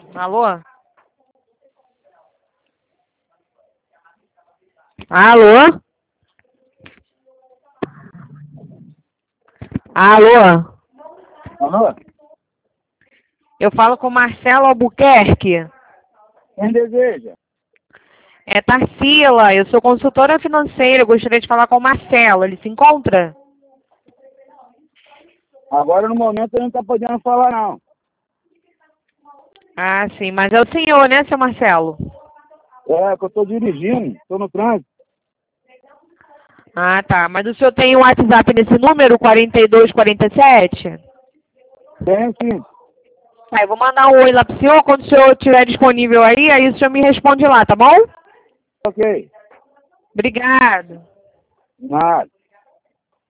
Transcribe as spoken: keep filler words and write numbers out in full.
Alô? Alô? Alô? Alô? Eu falo com Marcelo Albuquerque. Quem deseja? É Tarsila, eu sou consultora financeira. Eu gostaria de falar com o Marcelo. Ele se encontra? Agora, no momento, ele não está podendo falar, não. Ah, sim. Mas é o senhor, né, seu Marcelo? É, que eu estou dirigindo, estou no trânsito. Ah, tá. Mas o senhor tem o WhatsApp nesse número, quarenta e dois, quarenta e sete? Tem sim. Tá, eu vou mandar um oi lá pro senhor. Quando o senhor estiver disponível aí, aí o senhor me responde lá, tá bom? Ok. Obrigado. Nada.